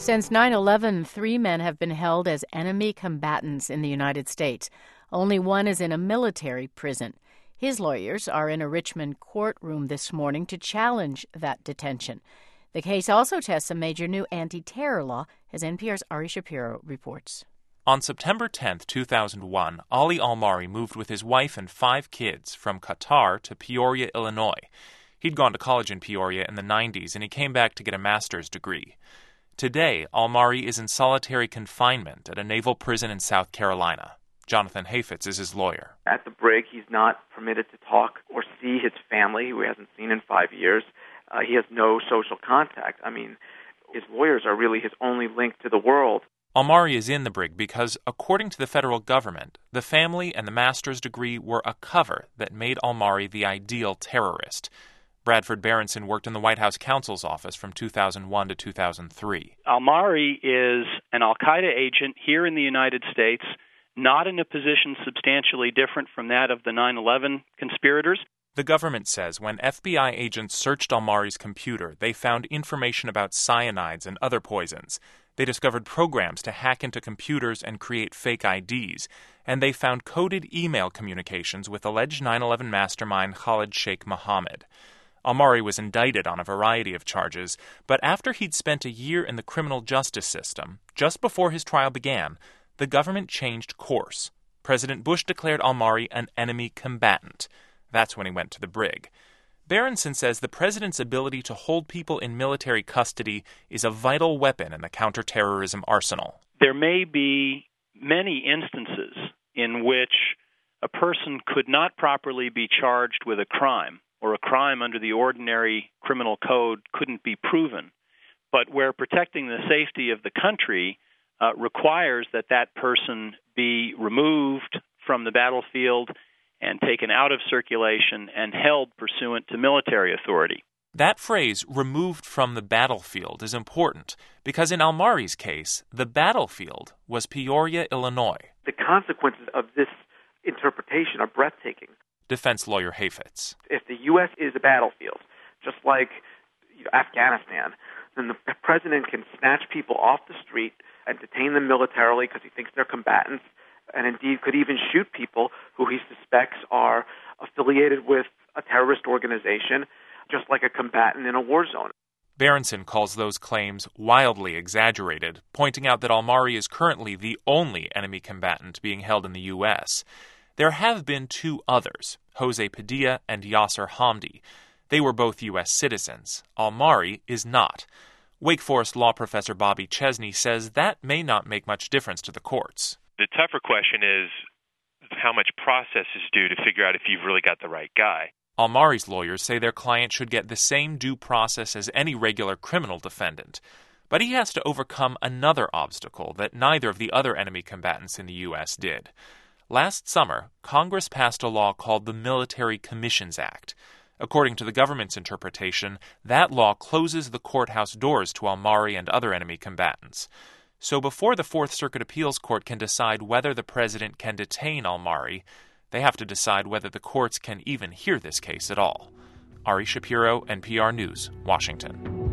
Since 9/11, 3 men have been held as enemy combatants in the United States. Only one is in a military prison. His lawyers are in a Richmond courtroom this morning to challenge that detention. The case also tests a major new anti-terror law, as NPR's Ari Shapiro reports. On September 10, 2001, Ali Almari moved with his wife and 5 kids from Qatar to Peoria, Illinois. He'd gone to college in Peoria in the 90s, and he came back to get a master's degree. Today, Almari is in solitary confinement at a naval prison in South Carolina. Jonathan Hafetz is his lawyer. At the brig, he's not permitted to talk or see his family, who he hasn't seen in 5 years. He has no social contact. I mean, his lawyers are really his only link to the world. Almari is in the brig because, according to the federal government, the family and the master's degree were a cover that made Almari the ideal terrorist. Bradford Berenson worked in the White House counsel's office from 2001 to 2003. Almari is an al-Qaeda agent here in the United States, not in a position substantially different from that of the 9/11 conspirators. The government says when FBI agents searched Almari's computer, they found information about cyanides and other poisons. They discovered programs to hack into computers and create fake IDs, and they found coded email communications with alleged 9/11 mastermind Khalid Sheikh Mohammed. Almari was indicted on a variety of charges, but after he'd spent a year in the criminal justice system, just before his trial began, the government changed course. President Bush declared Almari an enemy combatant. That's when he went to the brig. Berenson says the president's ability to hold people in military custody is a vital weapon in the counterterrorism arsenal. There may be many instances in which a person could not properly be charged with a crime, or a crime under the ordinary criminal code couldn't be proven, but where protecting the safety of the country requires that that person be removed from the battlefield and taken out of circulation and held pursuant to military authority. That phrase, removed from the battlefield, is important because in Almari's case, the battlefield was Peoria, Illinois. The consequences of this interpretation are breathtaking. Defense lawyer Hafetz. If the U.S. is a battlefield, just like Afghanistan, then the president can snatch people off the street and detain them militarily because he thinks they're combatants, and indeed could even shoot people who he suspects are affiliated with a terrorist organization, just like a combatant in a war zone. Berenson calls those claims wildly exaggerated, pointing out that Almari is currently the only enemy combatant being held in the U.S. There have been 2 others, Jose Padilla and Yasser Hamdi. They were both U.S. citizens. Almari is not. Wake Forest law professor Bobby Chesney says that may not make much difference to the courts. The tougher question is how much process is due to figure out if you've really got the right guy. Almari's lawyers say their client should get the same due process as any regular criminal defendant. But he has to overcome another obstacle that neither of the other enemy combatants in the U.S. did. Last summer, Congress passed a law called the Military Commissions Act. According to the government's interpretation, that law closes the courthouse doors to Almari and other enemy combatants. So before the Fourth Circuit Appeals Court can decide whether the president can detain Almari, they have to decide whether the courts can even hear this case at all. Ari Shapiro, NPR News, Washington.